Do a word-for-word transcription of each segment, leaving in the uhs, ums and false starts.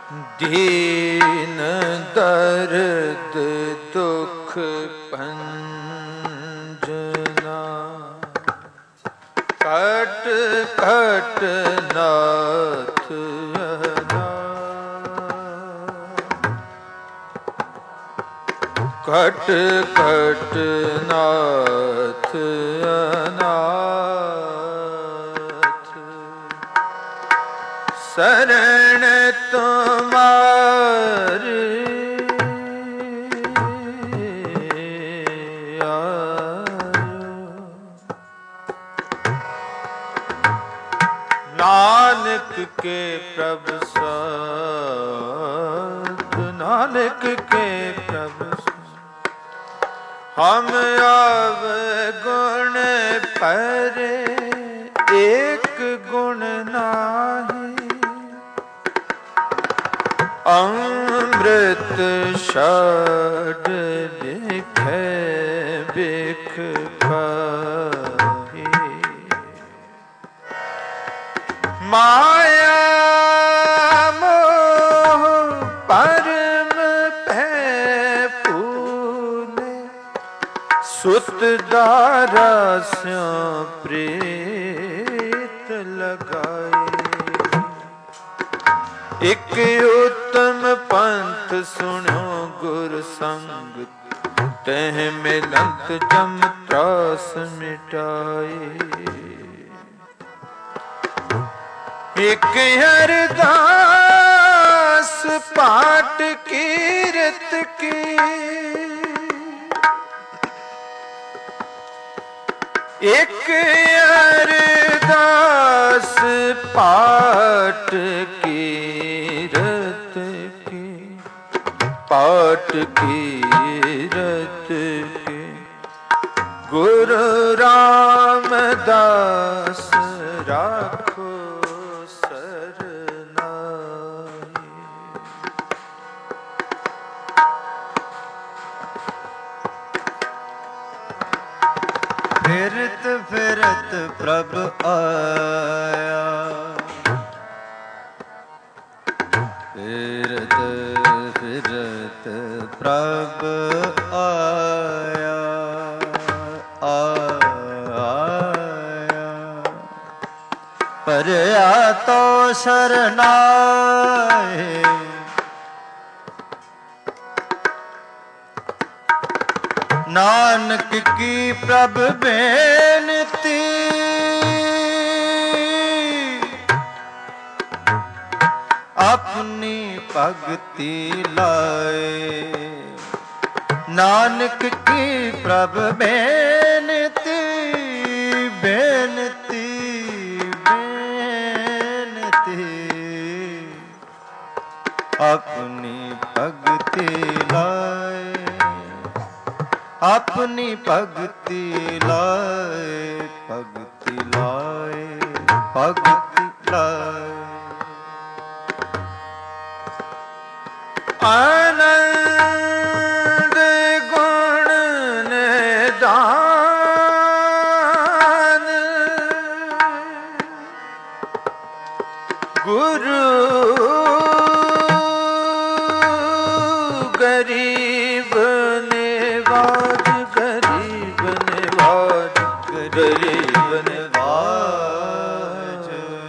दीन दर्द दुख भंजना कट कट नाथ कट कट नाथ अनाथ शरण तुम्हारी नानक के प्रभु साथ नानक के प्रभु हम अवगुण पर एक गुण नाही अमृत षड बिखे बिख पाही माया मोह परम भय फूले सुत दारा स्यों प्रीत लगाए एक उत्तम पंथ सुनो गुर संग तह मिलंत जम त्रास मिटाए एक हरदास पाठ कीरत की एक अरदास पाठ कीरत की पाठ कीरत की गुरु रामदास राखो सरनाई फिरत फिरत प्रभु आया फिरत फिरत प्रभु आया आया परया तो शरणाए नानक की प्रभ बेनती अपनी भक्ति लाए नानक की प्रभ बेनती बेनती बेनती अपनी भक्ति लाए अपनी भक्ति लाए भक्ति लाए भक्ति लाए आनंद गुण निदान गुरु गरीब निवाज गरीब निवाज गरीब निवाज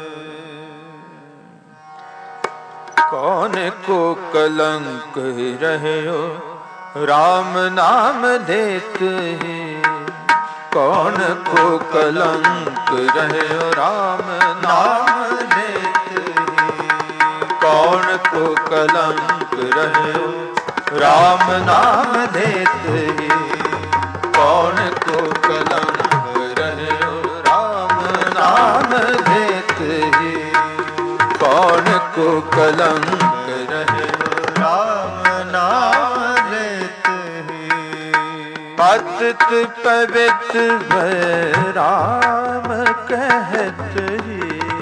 कौन को कलंक रहे हो राम नाम देत ही कौन को कलंक रहे हो राम नाम देत ही कौन को कलंक रहे हो राम नाम देत ही कौन को कलंक रहे हो राम नाम देत ही कौन को कलंक रहे हो राम नाम लेत ही पतित पवित्र भय राम कहत ही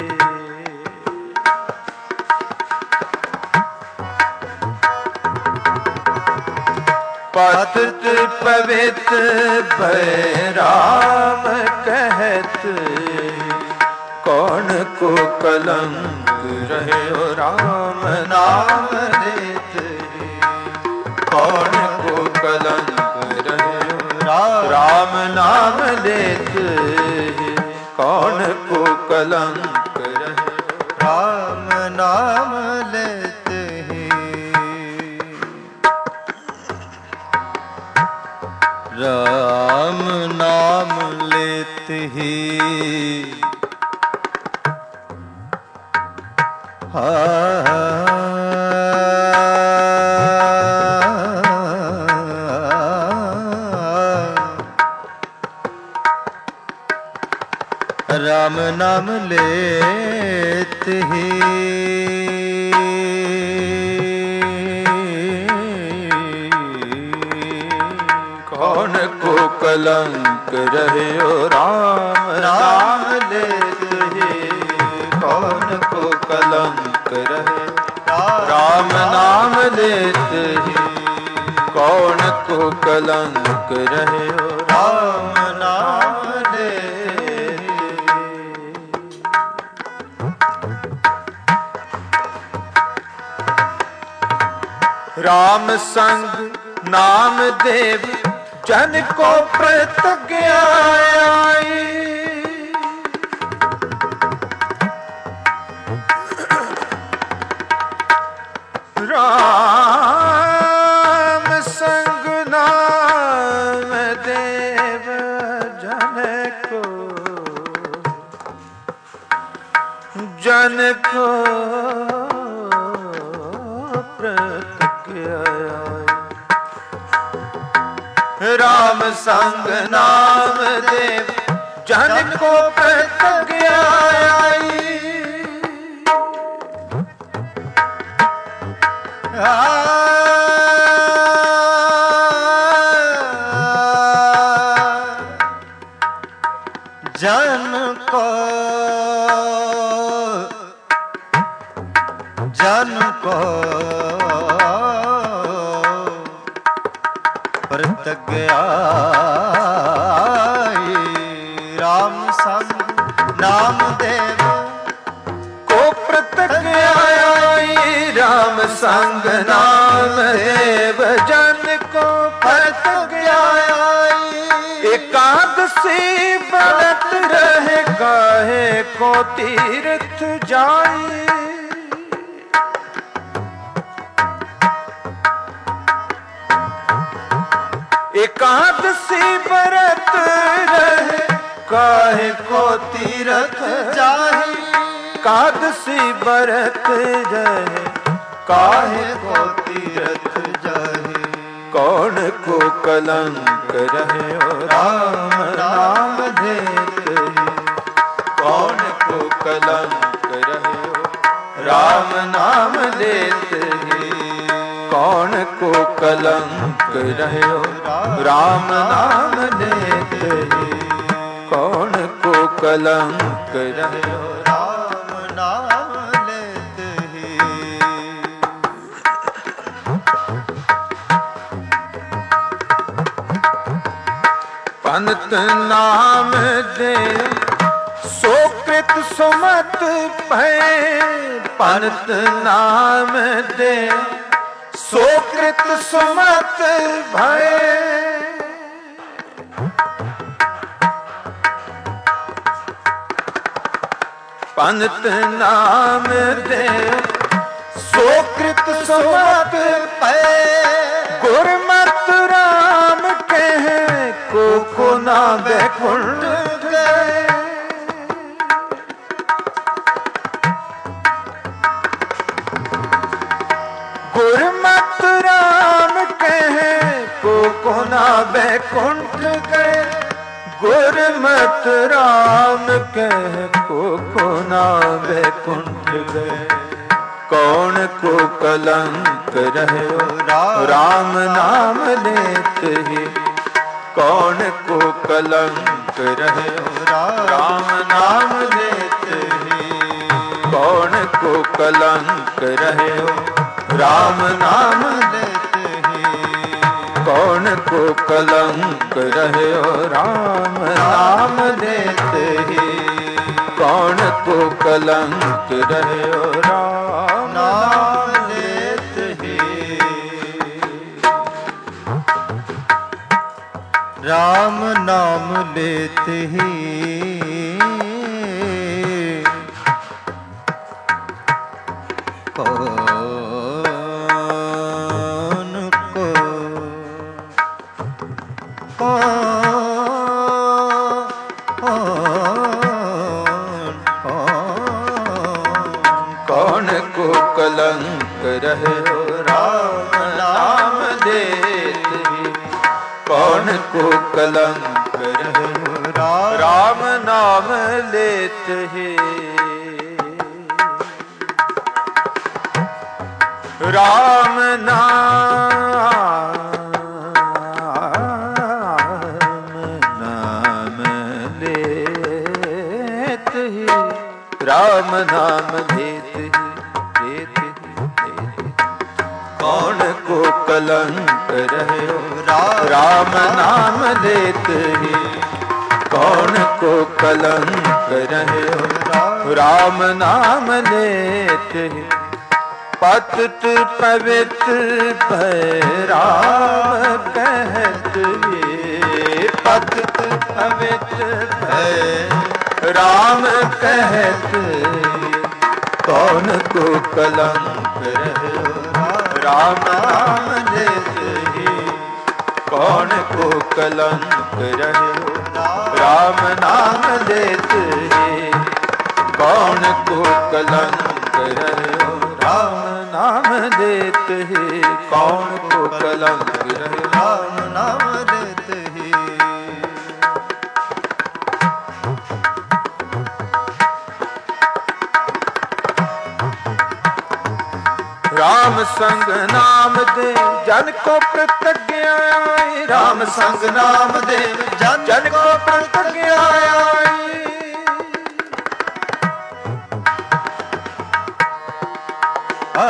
पतित पवित्र भय राम कहत कौन को कलंक रहे हो राम नाम लेत ही कौन को कलंक रहे हो राम नाम लेत ही कौन को कलंक रहे राम नाम लेत ही राम नाम लेत ही राम नाम लेत ही कौन को कलंक रहे हो राम नाम लेत ही कौन को कलंक रहे राम नाम लेत ही कौन को कलंक रहे हो राम नाम लेत राम संग नाम देव जन को प्रतिज्ञा आई राम संग नाम देव जन को जन को प्रतिज्ञा राम संग नाम देव जन को प्रतिज्ञा आई जन को जन को प्रतिज्ञा राम संग नाम देव को प्रतिज्ञा राम संग नाम देव जन को प्रतिज्ञा एकादशी व्रत रहे काहे को तीर्थ जाए एकादशी व्रत रहे काहे को तीर्थ जाहि एकादशी व्रत रहे काहे को तीर्थ जाहि कौन को कलंक रहे हो राम नाम देत ही कौन को कलंक रहे हो राम नाम लेत ही कौन को कलंक रहे हो राम नाम लेत ही कौन को कलंक रहे हो राम नाम लेत ही पंत नाम दे सोकृत सुमत भय पंत नाम दे सोकृत सुमत भय पंत नाम दे सोकृत सुमत भय गुरमत राम कह को को ना बैकुंठ गए गुरमत राम कह को को ना बैकुंठ गए गुरमत राम कह को को ना बैकुंठ गए कौन को कलंक रहे हो राम नाम लेत ही कौन को कलंक रहे हो राम नाम लेत ही कौन को कलंक रहे हो राम नाम लेत ही कौन को कलंक रहे हो राम नाम लेत ही कौन को कलंक रहो राम नाम लेत ही। राम नाम लेत ही कौन को कौन को कलंक रहे राम नाम देत ही। कौन को कलंक रहे राम नाम लेत ही। राम नाम नाम लेत ही। राम नाम लेत ही लेत ही लेत ही। कौन को कलंक रहे राम नाम लेत ही। कौन को कलंक रहे राम नाम लेत ही। पतित पवित्र भय राम कहत ही। पतित पवित्र भय राम कहत ही। कौन को कलंक रहे राम नाम लेत ही। कौन को कलंक रहे राम नाम लेत ही। कौन को कलंक रहे राम नाम देत ही। कौन को कलंक रहे राम नाम लेत ही। राम संग नाम दे जन को प्रत्यज्ञा आई। राम संग नाम दे जन जन को प्रत्यज्ञा आई। आ,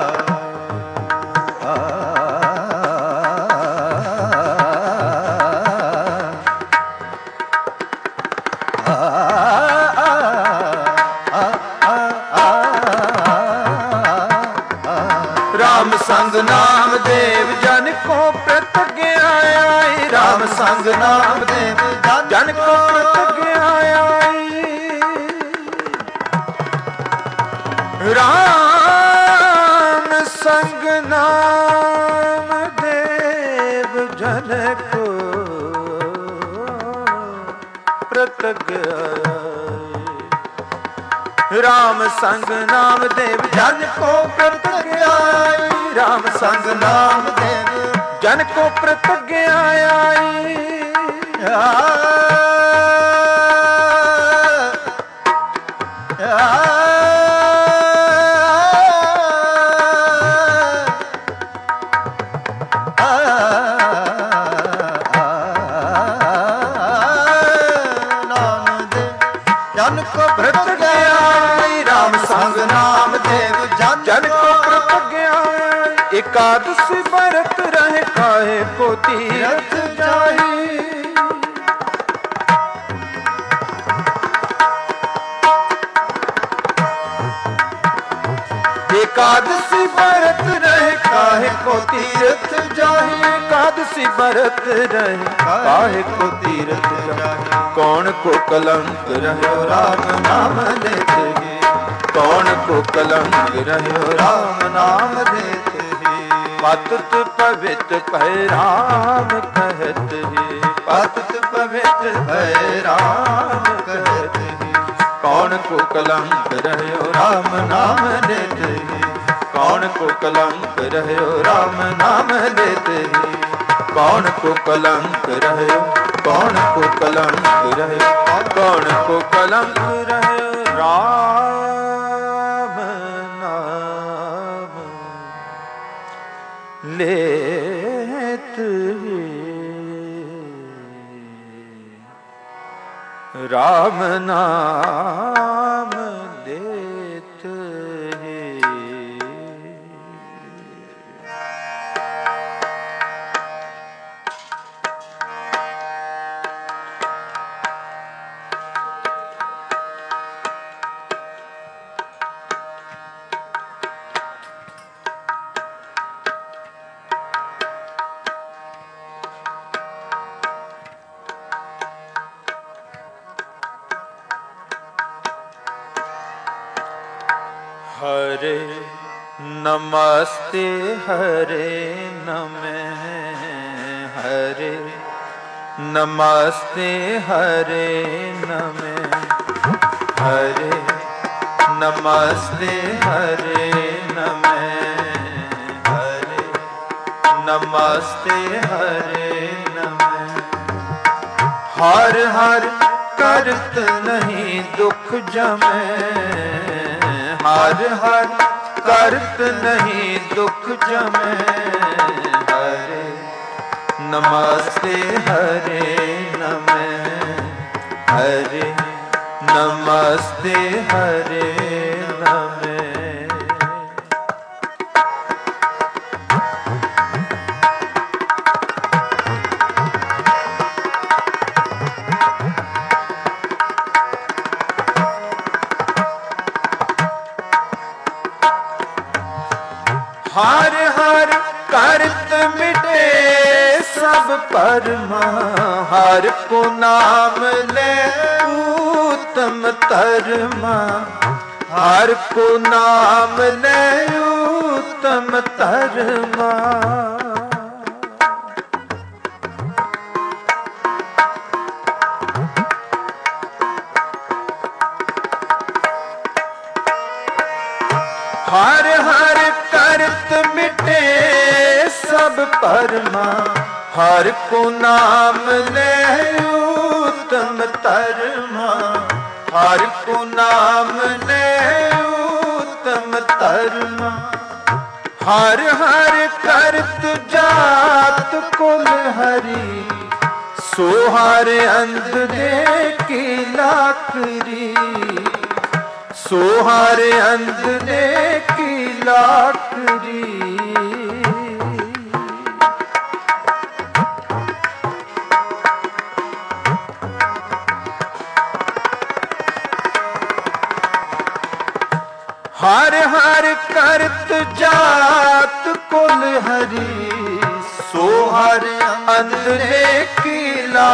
आ, राम संग नाम देव जन को प्रत्यज्ञा आई। राम संग नाम देव जन को प्रत्यज्ञा आई। राम संग नाम देव जन को प्रत्यज्ञा आई। राम संग नाम देव जन को प्रत्यज्ञा आई। राम संग नाम देव जन को प्रत्यज्ञा आई। जन को प्रत्यज्ञा आई। राम संग नाम देव जन को प्रत्यज्ञा आई। एकादशी व्रत रहे काहे को तीर्थ जाही। एकादशी व्रत रहे काहे को तीर्थ जाही। एकादशी व्रत रहे काहे को तीर्थ जाही। कौन को कलंक रहे राम नाम लेत ही। कौन को कलंक रहे राम नाम लेत ही। पतित पवित्र भय राम कहत ही। पतित पवित्र भय राम कहत ही। कौन को कलंक रहे राम नाम लेत ही। कौन को कलंक रहे राम नाम लेत ही। कौन को कलंक रहे कौन को कलंक रहे कौन को कलंक रहे राम नाम लेत ही। राम नाम लेत ही। नमस्ते हरे नमः हरे नमस्ते हरे नमः हरे नमस्ते हरे नमः हरे नमस्ते हरे नमः। हर हर करत नहीं दुख जमै हर हर करत नहीं दुख जमै हरे नमस्ते हरे नमः हरे नमस्ते हरे नमः। हर हर करत मिटे सब परमा हर को नाम ले उत्तम धर्मा हर को नाम ले उत्तम धर्मा। हर हर करत मिटे सब परमा हर को नाम ले उत्तम धर्मा हर को नाम ले उत्तम धर्मा। हर हर करत जात कुल हरि सो हर अंध दे की लाकरी सो हर अंध दे की लाकरी। हर हर करत जात कुल हरि सो हर अंधे की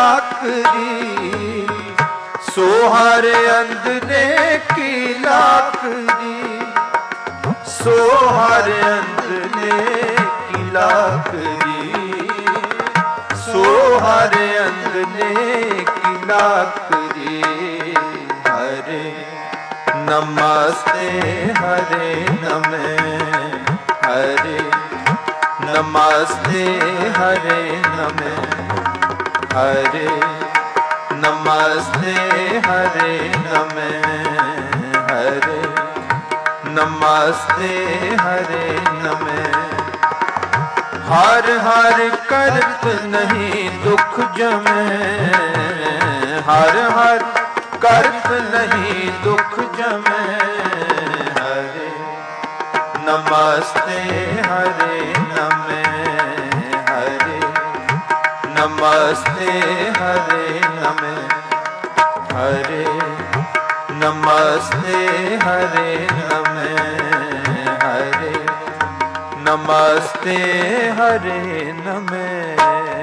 लाकरी सो हर अंधे की लाकरी सो हर अंधे की लाकरी सो हर अंधे की लाकरी। हरे नमस्ते हरे नमः हरे नमस्ते हरे नमः हरे नमस्ते हरे नमः हरे नमस्ते हरे नमः। हर हर करत नहीं दुख जमै हर हर करत नहीं दुख जमै हरे नमस्ते हरे नमः हरे नमस्ते हरे नमः हरे नमस्ते हरे नमः हरे नमस्ते हरे नमः।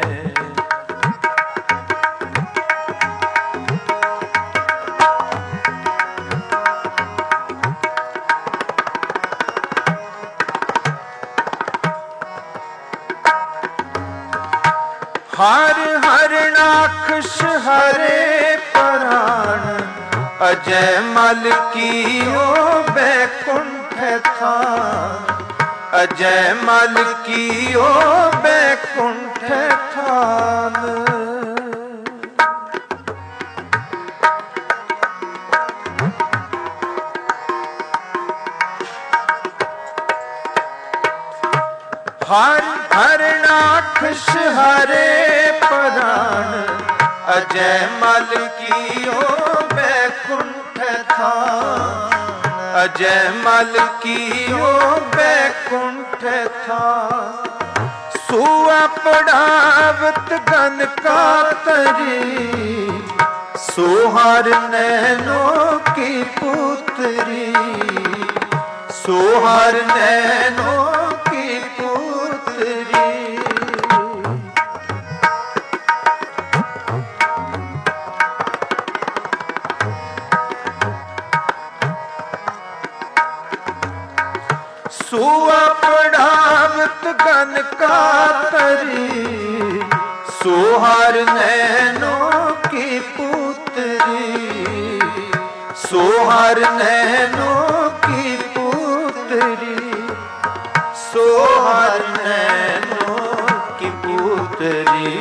हर हर नाखश हरे प्राण अजय मल की ओ बैकुंठ थान अजय मल की ओ बैकुंठ थान। हर हर नाखश हरे प्राण अजय मल की ओ बैकुंठ थान अजय मल की ओ बैकुंठ थान। सुआ पढ़ावत गन का तरी सोहर नैनों की पुत्री सोहर नैनों की पुत्री। सुआ पढ़ावत गन का तरी, सोहार नैनों की पुत्री, सोहार नैनों की पुत्री, सोहार नैनों की पुत्री,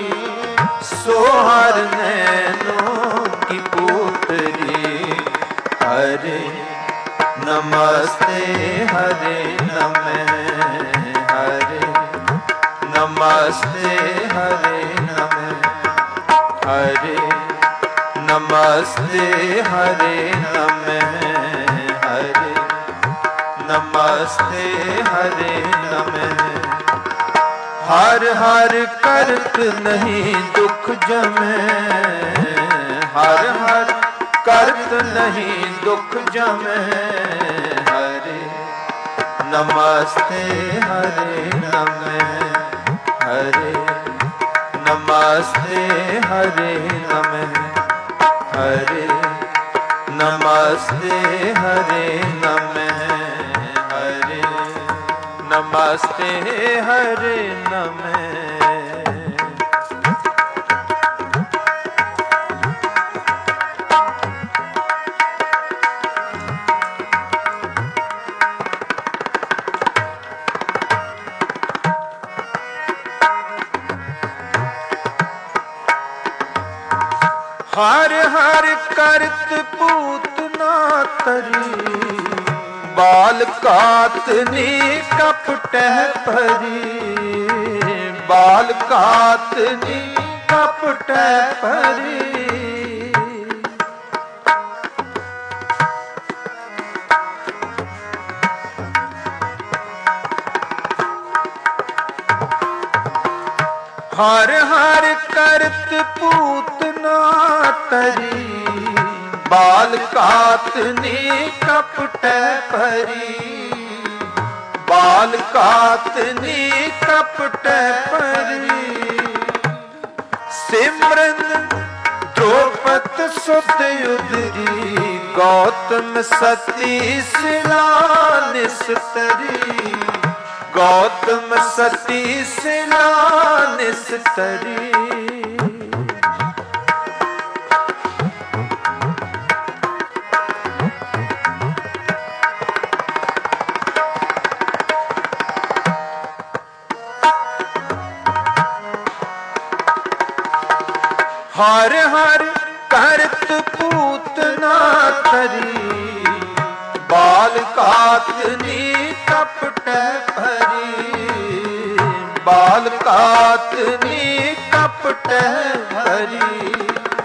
सोहार नैनों की पुत्री। हरे नमस्ते हरे नमः, हरे नमस्ते हरे नमः, हरे नमस्ते हरे नमः, हरे नमस्ते हरे नमः। हर हर करत नहीं दुख जमे, हर हर करत नहीं दुख जमे, हरे नमस्ते हरे नमः, हरे नमस्ते हरे नमः, हरे नमस्ते हरे नमः, हरे नमस्ते हरे नमः। हर हर करत पूतना तरी, बाल कातनी कपटह परी, बाल कातनी कपटह परी। हर हर करत पूतना तरी, बाल कातनी कपटह परी, बाल कातनी कपटह परी। सिमरन द्रौपद सुत उदरी, गौतम सती शिला निस्तरी, गौतम सती शिला निस्तरी। हर हर करत पूतना तरी, बाल कातनी कपटह भरी, बाल कातनी कपटह भरी।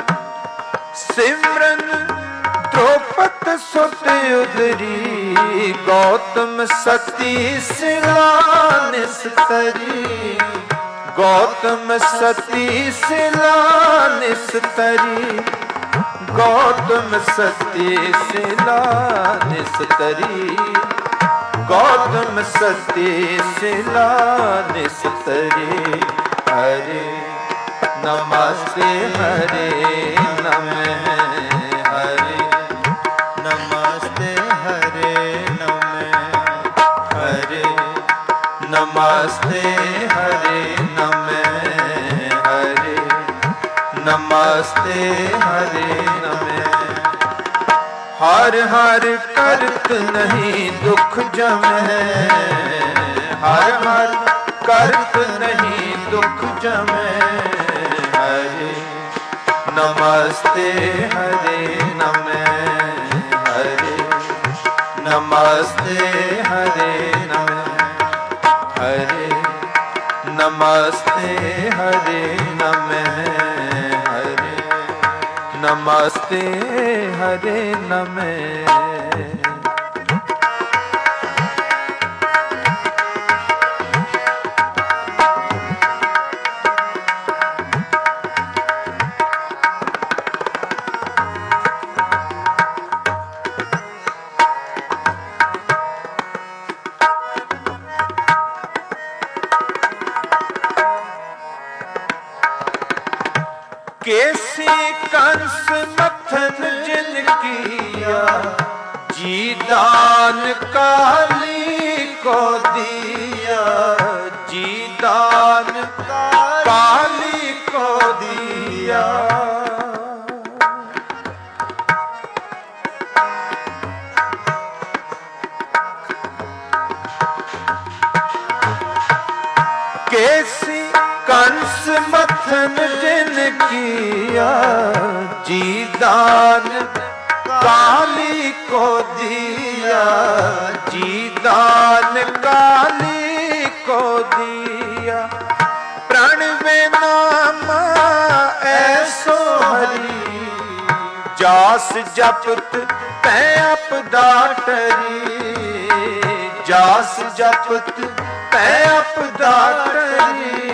सिमरन द्रौपद सुत उदरी, गौतम सती शिला निस्तरी, गौतम सती शिला निस्तरी, गौतम सती शिला निस्तरी, गौतम सती शिला निस्तरी। हरे नमस्ते हरे नमः, हरे नमस्ते हरे नमः, हरे नमस्ते हरे नमः, हरे नमस्ते हरे नमः। हर हर करत नहीं दुख जमे, हर हर करत नहीं दुख जमे, हरे नमस्ते हरे नमः, हरे नमस्ते हरे नमः, हरे नमस्ते हरे नमः, हरे नमस्ते हरे नमः। केसी कंस मथन जिन किया, जी दान काली कथन जिन किया, जी दान काली को दिया, जी दान काली को दिया। प्रणवे नाम ऐसो हरि, जास जपत तै आपदा टरी, जास जपत तै आपदा टरी।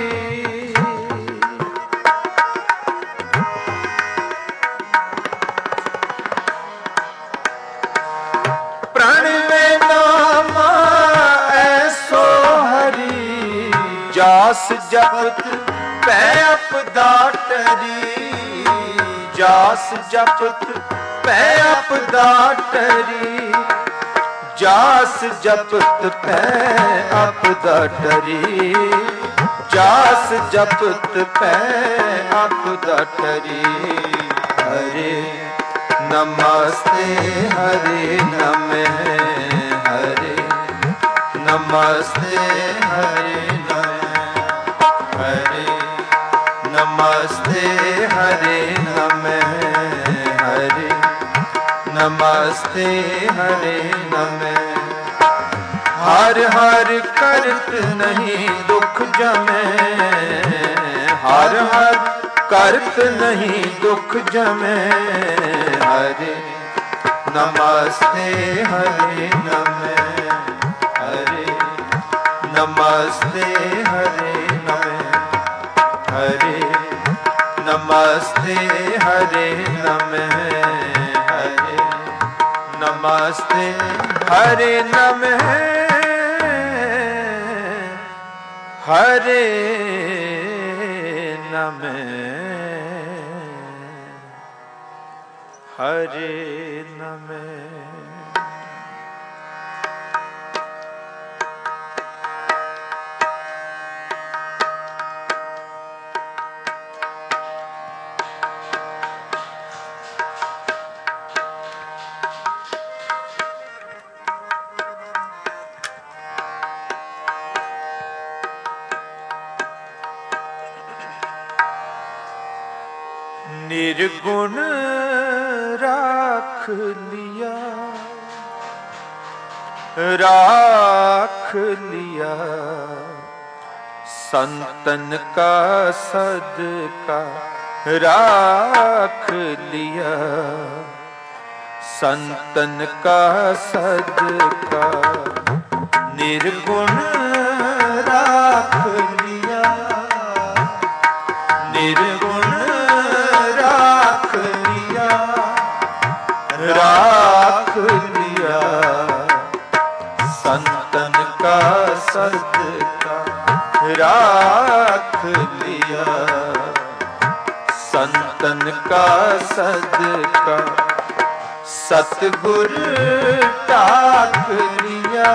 प्रणवे नाम ऐसो हरि, जास जपत तै आपदा टरी, जास जपत तै आपदा टरी, जास जपत तै आपदा टरी, जास जपत तै आपदा टरी। हरे नमस्ते हरे नमः, हरे नमस्ते हरे नमः, हरे नमस्ते हरे नमः, हरे नमस्ते हरे नमः। हर हर करत नहीं दुख जमे, हर हर करत नहीं दुख जमे, हरे नमस्ते हरे नमः, हरे नमस्ते हरे नमः, हरे नमस्ते हरे नमः, हरे नमस्ते हरे नमः, हरे नमः, हरे नमः। निर्गुण राख लिया, राख लिया, संतन का सदका राख लिया, संतन का सदका। निर्गुण राख लिया, निर्गुण राख लिया, राख लिया, संतन का सदका राख लिया, संतन का सदका। सतगुर टाक लिया,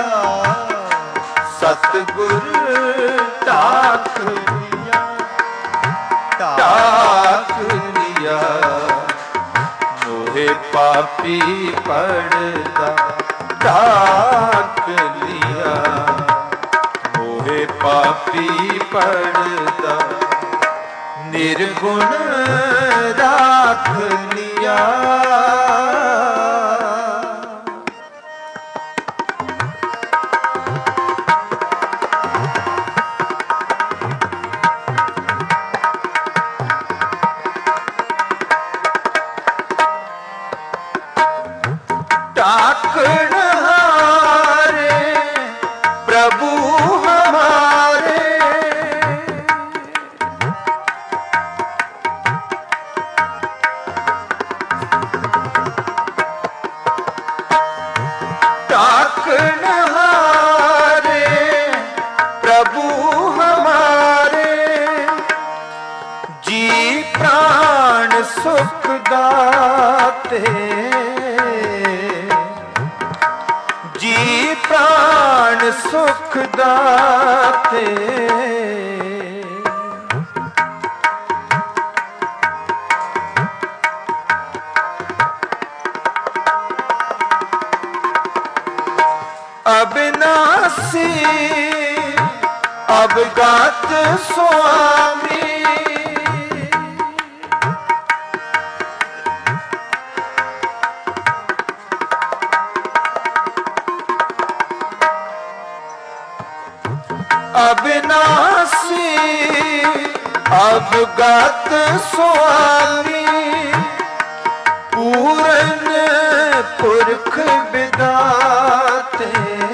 सतगुर टाक लिया, टाक लिया, मोहे पापी पड़ता टाक लिया, मोहे पापी पड़ता। निर्गुण राख लिया, टाकण हारे प्रभु हमारे, टाकण हारे प्रभु हमारे, जी प्राण सुख दाते, जी प्राण सुख दाते। अविनाशी अवगात स्वामी, अविनाशी अवगत स्वामी पूरन पुरख विदाते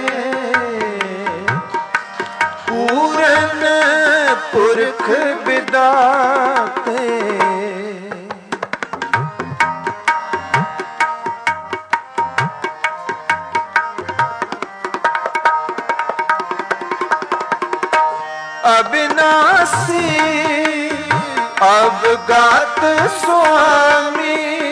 पूरन पुरख विदाते अविनाशी अवगत स्वामी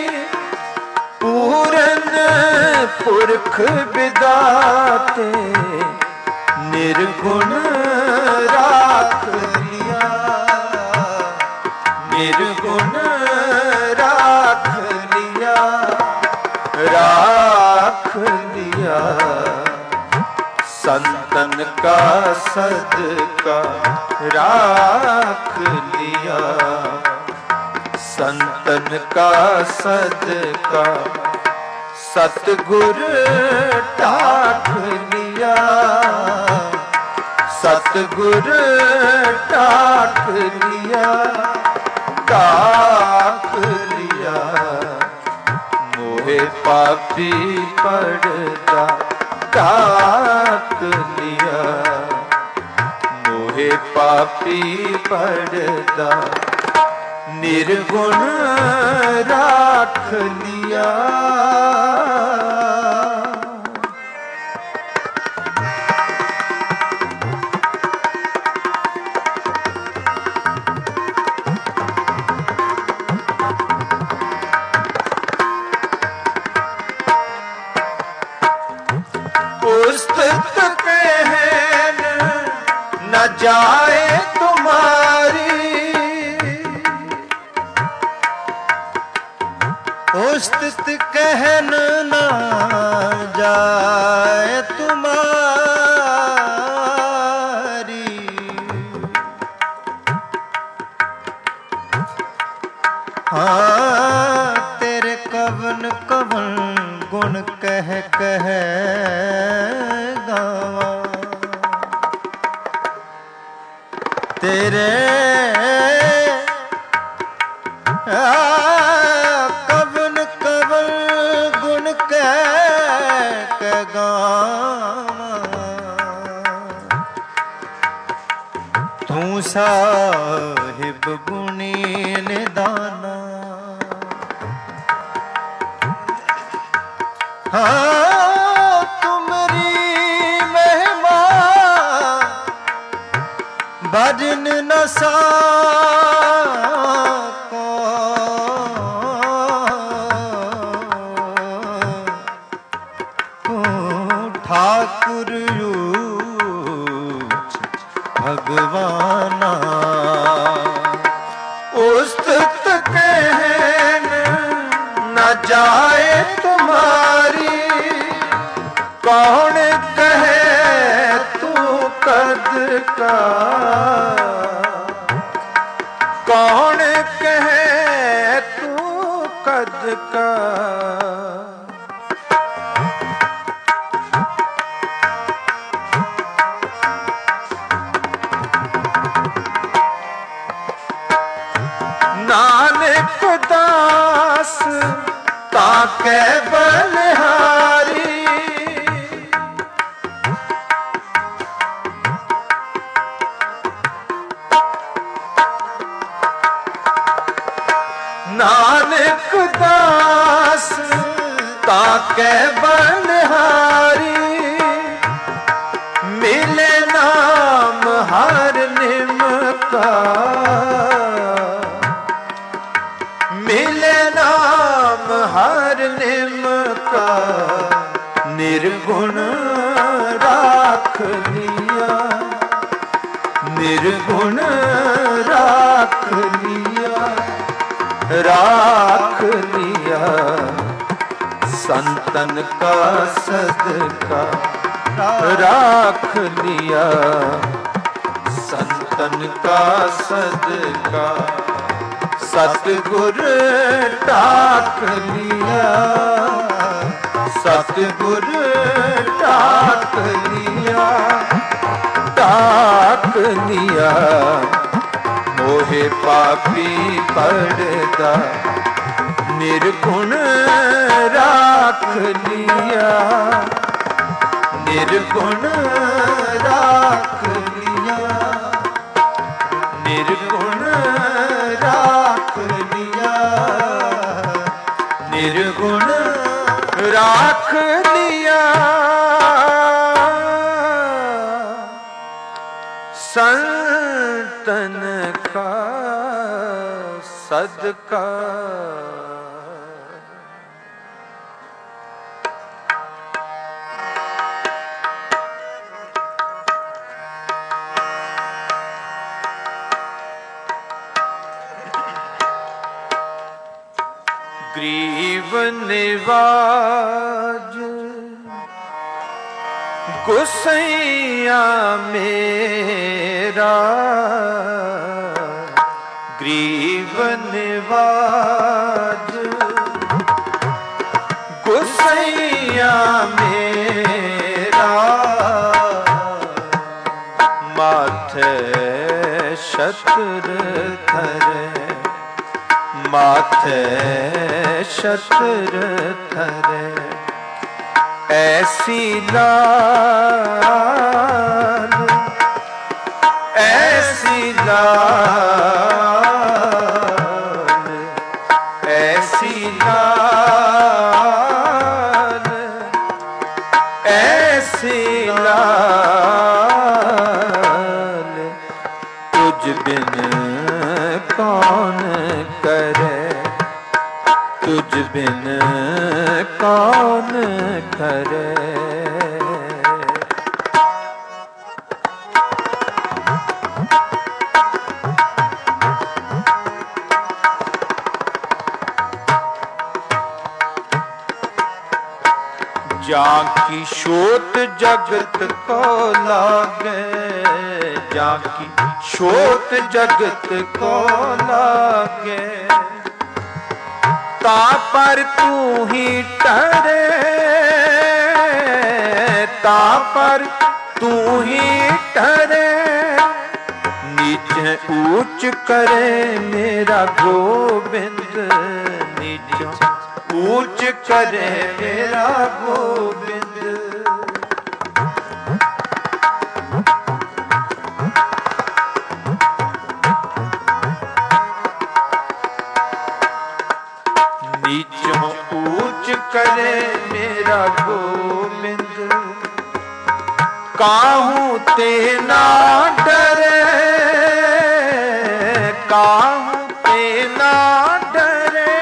पूरन पुरख विदाते निर्गुण राख लिया निर्गुण राख लिया राख लिया संतन का सदका राख लिया संतन का सदका सतगुर टाक लिया सतगुर टाक लिया टाक लिया मोहे पापी पड़ता टाक लिया मोहे पापी पड़दा निर्गुण राख लिया उस्तत कहन न जाए तुम्हारी उस्तत कहन न जाए तुम्हारी हाँ तेरे कवन कवन गुण कह कह गावा तेरे कवन कवन गुण कह कह गावा तू साहिब गुणी निदाना हाँ तुमरी महिमा भजन न सको ठाकुर भगवाना उस्तत कहन न जाए तुम्हारी कौन कहे तू कद का कौन कहे तू कद का नानक दास ताके बलिहारी नानक दास ताके बलिहारी मिले नाम हर निम का मिले नाम हर निम का निर्गुण राख लिया निर्गुण राख लिया राख लिया संतन का सदका राख लिया संतन का सदका सतगुर टाक लिया सतगुर टाक लिया टाक लिया, मोहे पापी पड़दा निर्गुण राख लिया, निर्गुण राख लिया, निर्गुण राख लिया, निर्गुण राख लिया। संतन का सदका ग्रीव निवाज गुसैया मेरा, ग्रीव निवाज गुसैया मेरा, माथे शत्र धरे, माथे शत्र धरे, ऐसी लाल, ऐसी लाल, ऐसी लाल, ऐसी लाल, तुझ बिन कौन करे, तुझ बिन कौन करे। जाकी शोत जगत को लागे, जाकी शोत जगत को लागे, ता पर तू ही ठहरे, ता पर तू ही ठहरे, नीचे ऊंच करे मेरा गोविंद, नीचे ऊंच करे मेरा गोविंद। नीचों ऊंच करे मेरा गोविंद, काहू ते ना डरे, काहू ते ना डरे,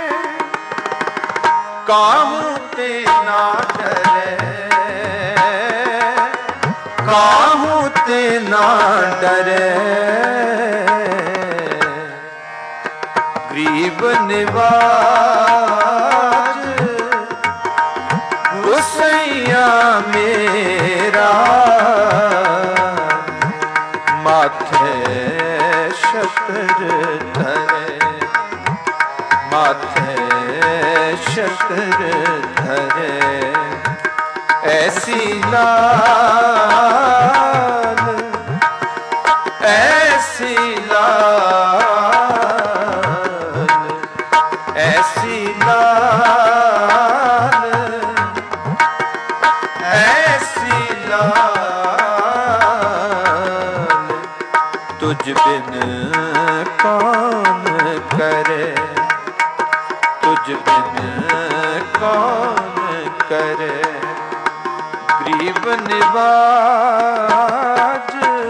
काहू ते ना डरे, काहू ते ना डरे। ग्रीव निवाज गुसैया मेरा, माथे शत्र धरे, माथे शत्र धरे, ऐसी लाल, ऐसी लाल, ऐसी लाल, ऐसी लाल, तुझ बिन कौन करे, तुझ बिन कौन करे। ग्रीव निवाज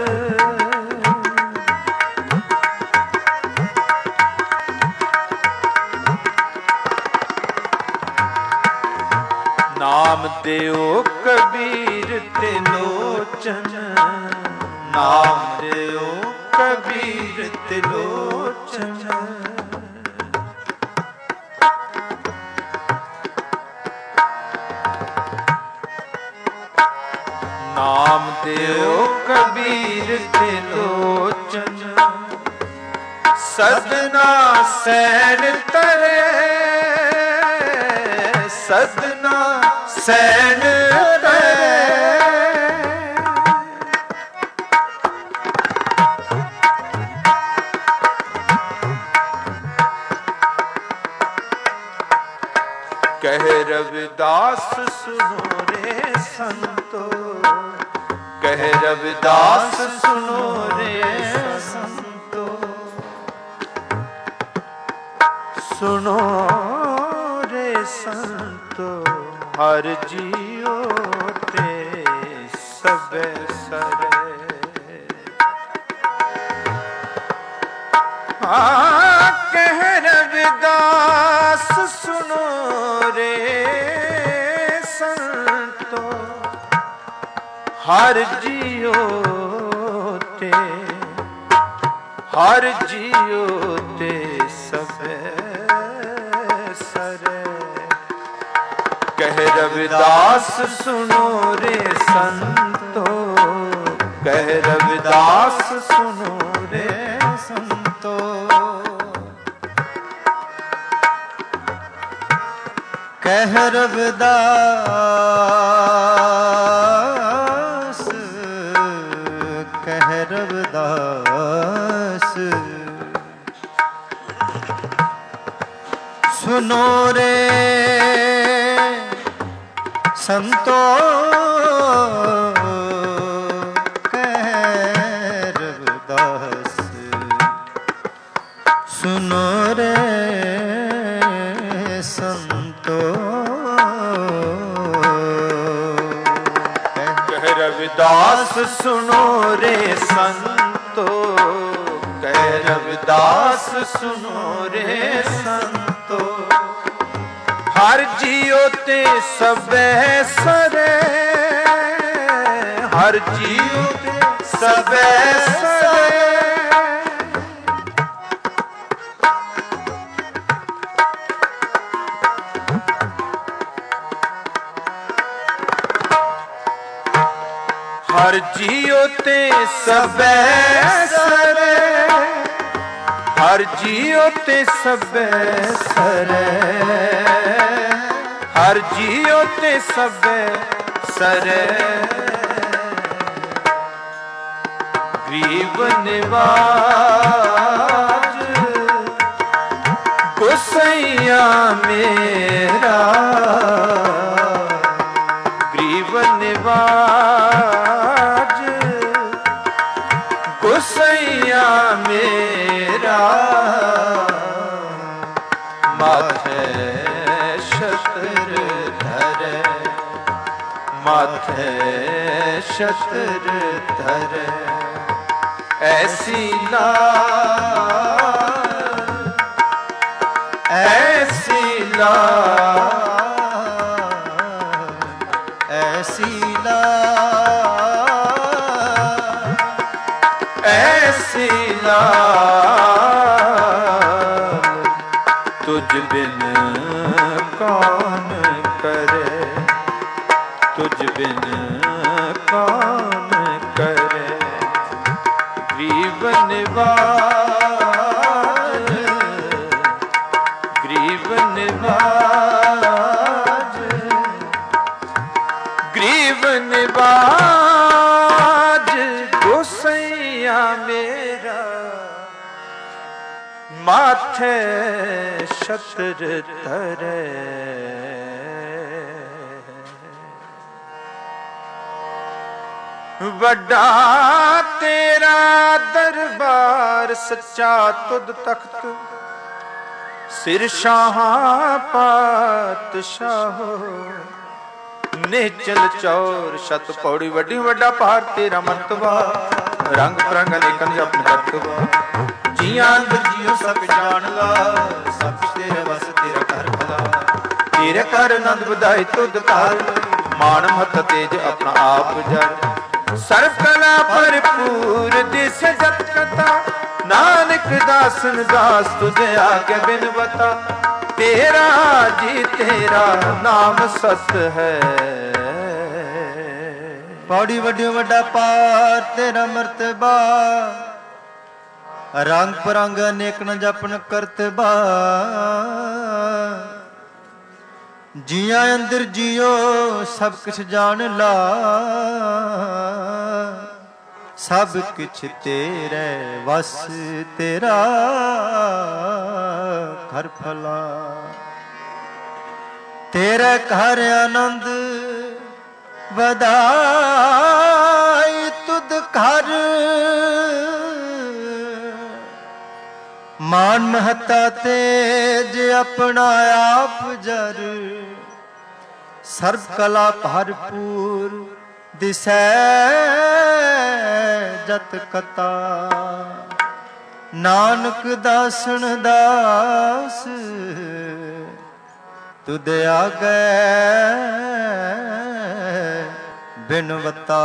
नाम देओ कबीर तिलोचन, नाम देओ कबीर तिलोचन, नाम देओ कबीर तिलोचन, सदना सैन तरे, सदना सैन तरे, रविदास सुनो रे संतो, कहे रविदास सुनो रे संतो, सुनो रे संतो, हर जियो ते सब सरे। हाँ कह रविदास सुनो रे संतो, हर जियो ते हर जियो ते सब सरे। कह रविदास सुनो रे संतो, कह रविदास सुनो रे संतो, कह रविदास, कह रविदास सुनो रे संतो, कह रविदास सुनो रे संतो, कह रविदास सुनो रे संतो, कह रविदास सुनो रे संतो, हर जियो ते सबे सरे, हर जियो ते सबे सरे। हर जियो ते सबे सरे, हर जियो ते सबे सरे, हर जियो ते सबे सरे। गरीब निवाज गोसैया मेरा, गरीब निवाज गोसैया मेरा, माथे शस्त्र धरे, माथे शस्त्र धरे। ऐसी लाल, ऐसी लाल, ऐसी लाल, ऐसी लाल, तुझ बिन कौन करे, तुझ बिन कौन करे। गरीब निवाज, गरीब निवाज, गरीब निवाज गोसैया मेरा, माथे शस्त्र धरे। वड्डा तेरा दरबार सच्चा तुद तख्त, सिर शाहां पातशाहो, नेचल चौर शत पौड़ी वड्डी वड्डा पहाड़ तेरा मर्तबा, रंग परंग अनेकन अपने रतबा। जियां अंदर जियो सब जान ला, सब तेरे बस तेरा कर भला, तेरे कर आनंद बधाई तुद कर, मान महत तेज अपना आप जर। सर्व कला भरपूर दिस जत कथा, नानक दासन दास तुझे आगे बिन बता। तेरा जी तेरा नाम सत है, पौड़ी वड्डी वड्डा पार तेरा मर्तबा, रंग परंग अनेक न जपन करतबा। जिया अंदर जियो सब कुछ जान ला, सब कुछ तेरे वस तेरा घर फला। ਤੇਰੇ ਘਰ ਆਨੰਦ ਵਧਾਈ ਤੁਧ ਘਰ, ਮਾਨ ਮਹੱਤਾ ਤੇਜ ਆਪਣਾ ਆਪ ਜਰ, ਸਰਬ ਕਲਾ ਭਰਪੂਰ ਦਿਸੈ ਜਤ ਕਤਾ, ਨਾਨਕ ਦਾਸਨ ਦਾਸ ਤੁਧ ਆਗੈ ਬਿਨਵਤਾ।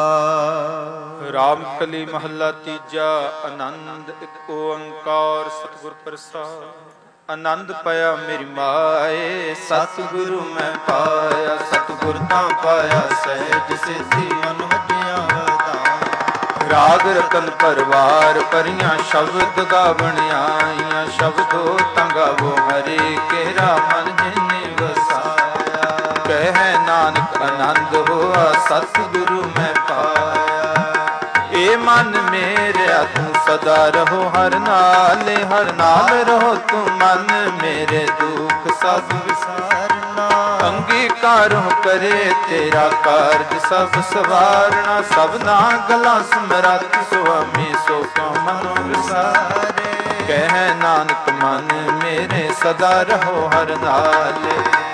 ਰਾਮ ਕਲੀ ਮਹੱਲਾ ਤੀਜਾ। ਆਨੰਦ ਇੱਕ ਓੰਕਾਰ ਸਤਿਗੁਰ ਪ੍ਰਸਾਦ। ਆਨੰਦ ਪਾਇਆ ਮੇਰੀ ਮਾਏ, ਸਤਿਗੁਰੂ ਮੈਂ ਪਾਇਆ, ਸਤਿਗੁਰ ਤਾਂ ਪਾਇਆ ਸਹਿਜ ਸਿੱਧੀ ਮਨ ਵਜਿਆ ਵਧਾਈ। ਰਾਗ ਰਤਨ ਪਰਵਾਰ ਭਰੀਆਂ ਸ਼ਬਦ ਗਾਵਣ ਆਈਆਂ, ਸ਼ਬਦੋ ਤਾਂ ਗਾਵੋ ਹਰੇ ਕੇਰਾ ਮਨ ਜਿਨੇ ਵਸਾਇਆ। ਕਹਿ ਨਾਨਕ ਆਨੰਦ ਹੋਆ ਸਤਿਗੁਰੂ ਮੈਂ ਪਾਇਆ। ਏ ਮਨ ਮੇਰਿਆ ਤੂੰ ਸਦਾ ਰਹੋ ਹਰ ਨਾਲੇ, ਹਰ ਨਾਲ ਰਹੋ ਤੂੰ ਮਨ ਮੇਰੇ ਦੁੱਖ ਸਭ ਵਿਸਾਰਨਾ। ਅੰਗੀਕਾਰ ਕਰੇ ਤੇਰਾ ਕਾਰਜ ਸਭ ਸਵਾਰਨਾ, ਸਭਨਾ ਗਲਾਂ ਸਮਰੱਥ ਸੁਆਮੀ ਸੋ ਕਿਉ ਮਨੋ ਵਿਸਾਰੇ। ਕਹਿ ਨਾਨਕ ਮਨ ਮੇਰੇ ਸਦਾ ਰਹੋ ਹਰ ਨਾਲੇ,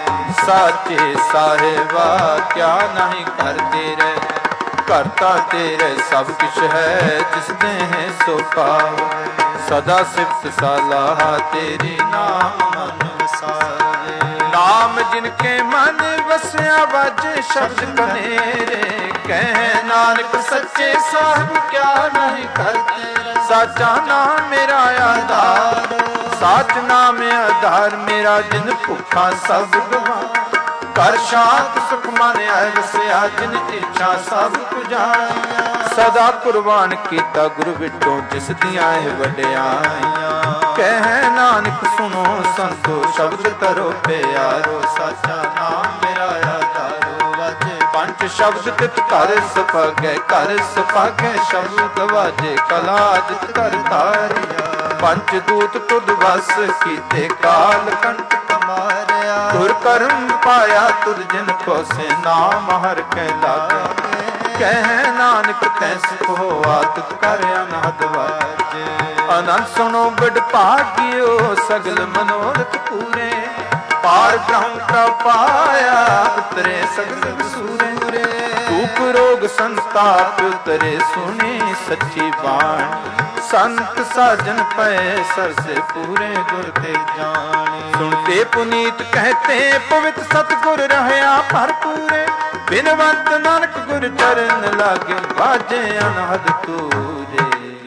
ਸਾਚੇ ਸਾਹਿਬਾ ਕਿਆ ਨਹੀਂ ਕਰ ਤੇਰੇ। ਕਰਤਾ ਤੇਰੇ ਸਭ ਕਿਛ ਹੈ, ਜਿਸ ਦੇ ਹੈ ਸੋ ਪਾਵ। ਸਦਾ ਸਿਫਤ ਸਲਾਹ ਤੇਰੀ ਨਾਮ ਮਨ ਵਸਾਵੇ। ਨਾਮ ਜਿਨ ਕੇ ਮਨ ਵਸਿਆ ਵਾਜੇ ਸ਼ਬਦ ਕਨੇਰੇ। ਕਹਿ ਨਾਨਕ ਸੱਚੇ ਸਾਹਿਬ ਕਿਆ ਨਹੀਂ ਕਰ ਤੇਰੇ। ਸਾਚਾ ਨਾਮ ਮੇਰਾ ਆਧਾਰ, ਸਾਚ ਨਾਮ ਆਧਾਰ ਮੇਰਾ, ਜਿਨ ਭੁੱਖਾ ਸਭ ਗਵਾ। ਕਰ ਸ਼ਾਂਤ ਸੁਖ ਮਨ ਆਏ ਵਸਿਆ, ਜਿਨ ਇੱਛਾ ਸਭ ਪੁਜਾਇਆ। ਸਦਾ ਕੁਰਬਾਨ ਕੀਤਾ ਗੁਰੂ ਵਿਟੋ, ਜਿਸ ਦੀਆਂ ਇਹ ਵਡਿਆਈਆਂ। ਕਹਿ ਨਾਨਕ ਸੁਣੋ ਸੰਤੋ ਸ਼ਬਦ ਕਰੋ ਪਿਆਰੋ। ਸਾਚਾ ਨਾਮ ਮੇਰਾ ਆਧਾਰੋ ਵਾਜੇ ਪੰਜ ਸ਼ਬਦ ਤਿਤ ਘਰ ਸੁਭਾਗੈ। ਘਰ ਸੁਭਾਗੈ ਸ਼ਬਦ ਵਾਜੇ ਕਲਾ ਜਿਤ ਕਰ ਧਾਰਿਆ। ਪੰਜ ਦੂਤ ਤੁਧ ਵਸ ਕੀਤੇ ਕਾਲ ਕੰਟ ਮਾਰਿਆ। ਤੁਰ ਕਰਮ ਪਾਇਆ ਤੁਧ ਜਿਨ ਖੋਸੇ, ਨਾਮ ਹਰ ਕੇ ਲਾਗੇ। ਕਹਿ ਨਾਨਕ ਤੈ ਸੁਖ ਹੋਆ ਤੁਧ ਕਰ ਅਨਹਦ ਵਾਜੇ। ਆਨੰਦ ਸੁਣੋ ਬਿਡ ਭਾਗਿਓ ਸਗਲ ਮਨੋਰਥ ਪੂਰੇ। ਪਾਰ ਬ੍ਰਹਮ ਕਾ ਪਾਇਆ ਉਤਰੇ ਸਗਲ ਸੂਰੇ। ਧੂਪ ਰੋਗ ਸੰਤਾਪ ਉਤਰੇ ਸੁਣੀ ਸੱਚੀ ਬਾਣੀ। ਸੰਤ ਸਾਜਨ ਪਏ ਸਰਸੇ ਪੂਰੇ ਗੁਰ ਤੇ ਜਾਣੇ। ਸੁਣਤੇ ਪੁਨੀਤ ਕਹਤੇ ਪਵਿੱਤ ਸਤਿਗੁਰ ਰਹਿਆ ਭਰਪੂਰੇ। ਬਿਨਵੰਤ ਨਾਨਕ ਗੁਰ ਚਰਨ ਲਾਗੇ, ਬਾਜੇ ਅਨਹਦ ਤੂਰੇ।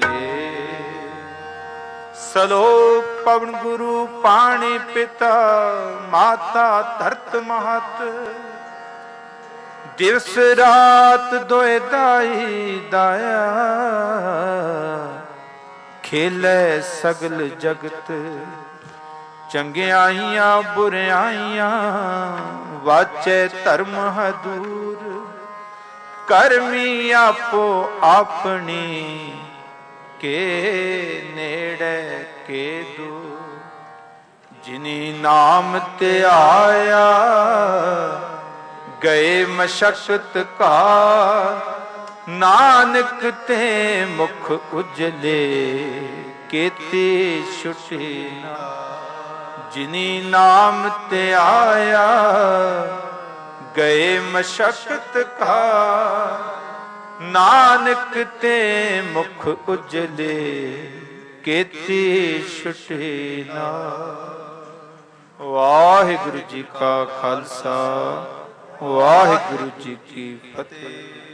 ਸਲੋਕ ਪਵਨ ਗੁਰੂ ਪਾਣੀ ਪਿਤਾ, ਮਾਤਾ ਧਰਤ ਮਹਤ। ਦਿਵਸ ਰਾਤ ਦੋਇ ਦਾਈ ਦਾਇਆ। ਖੇਲੇ ਸਗਲ ਜਗਤ ਚੰਗਿਆਈਆਂ ਬੁਰਿਆਈਆਂ। ਵਾਚੈ ਧਰਮ ਹਦੂਰ, ਕਰਮੀ ਆਪੋ ਆਪਣੀ। ਕੇ ਨੇੜੇ ਕੇ ਦੂਰ, ਜਿਨੀ ਨਾਮ ਤੇ ਆਇਆ। ਗਏ ਮਸ਼ਕਤ ਕਾ ਨਾਨਕ ਤੇ ਮੁਖ ਉਜਲੇ। ਕੀਤੀ ਛੁਟੀ ਨਾ ਜਿਨੀ ਨਾਮ ਤੇ ਆਇਆ। ਗਏ ਮਸ਼ਕਤ ਕਾ ਨਾਨਕ ਤੇ ਮੁਖ ਉਜਲੇ। ਕੀਤੀ ਛੁਟੀ ਨਾ। ਵਾਹਿਗੁਰੂ ਜੀ ਕਾ ਖਾਲਸਾ, ਵਾਹਿਗੁਰੂ ਜੀ ਕੀ ਫਤਿਹ।